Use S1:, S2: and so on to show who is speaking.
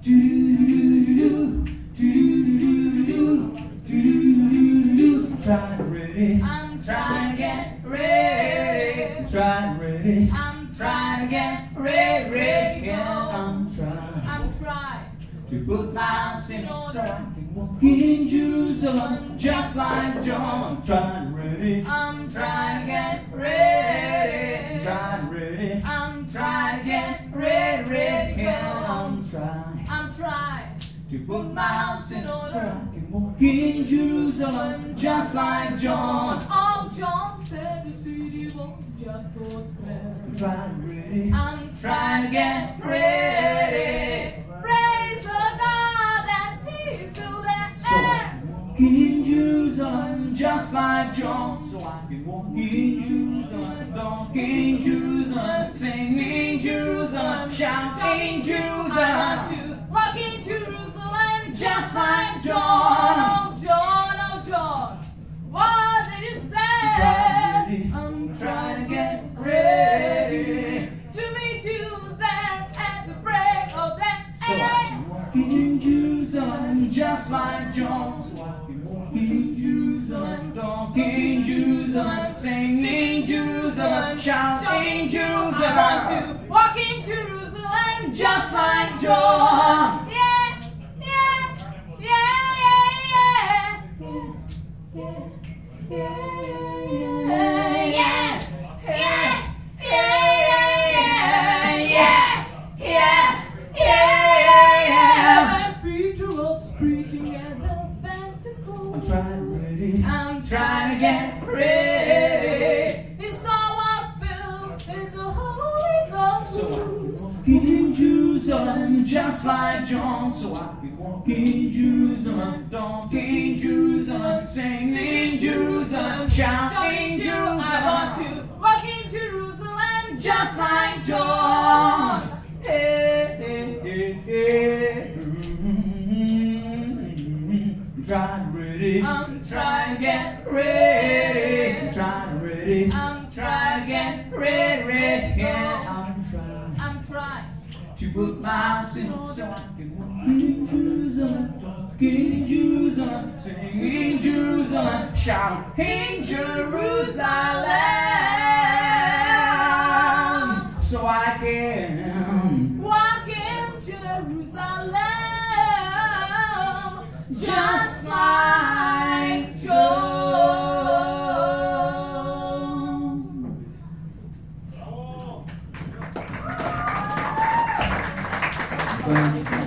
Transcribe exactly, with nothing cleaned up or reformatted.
S1: I'm trying to get ready.
S2: I'm trying ready.
S1: I'm trying to get ready, ready to go.
S2: I'm trying.
S1: I'm trying
S2: to put my house in order so I can walk in Jerusalem just like John. I'm trying ready.
S1: I'm trying to get ready.
S2: I'm trying ready.
S1: I'm trying to get ready, ready to go.
S2: I'm trying.
S1: I'm trying
S2: to put my house in order so I can walk in Jerusalem just like John.
S1: Oh, John said the city was just four square.
S2: I'm trying ready.
S1: I'm trying to get ready. Praise the God that He's still there.
S2: So I can walk in Jerusalem just like John. So I can walk in Jerusalem, talk in Jerusalem, sing in Jerusalem, shout in Jerusalem.
S1: I want to walk in Jerusalem
S2: just like John.
S1: Oh, John, oh, John, what did you say?
S2: I'm trying to get ready
S1: to meet you there at the break of day.
S2: So I can walk in Jerusalem just like John. So I can walk in Jerusalem, talk in Jerusalem, sing in Jerusalem, shout in Jerusalem.
S1: I want to walk in Jerusalem
S2: just like John.
S1: Yeah, yeah, yeah, yeah, yeah, yeah, yeah, yeah, yeah, yeah, yeah, yeah, yeah.
S2: When Peter was preaching at the Pentecost, I'm trying ready.
S1: I'm trying to get ready. His soul was filled with the Holy Ghost.
S2: So I can walk in Jerusalem just like John. So I can walk in Jerusalem, talk in Jerusalem, sing in Jerusalem, shout in Jerusalem.
S1: I want to walk in Jerusalem
S2: just like John. Hey, hey, hey, hey. I'm trying ready.
S1: I'm trying to get
S2: ready.
S1: ready.
S2: I'm trying ready.
S1: I'm trying to get ready, ready,
S2: Yeah,
S1: yeah.
S2: I'm trying
S1: I'm trying
S2: to put my house in order so I can walk in Jerusalem, talk in Jerusalem, sing in Jerusalem, shout in Jerusalem, so I can
S1: walk in Jerusalem
S2: just like John.
S3: Oh.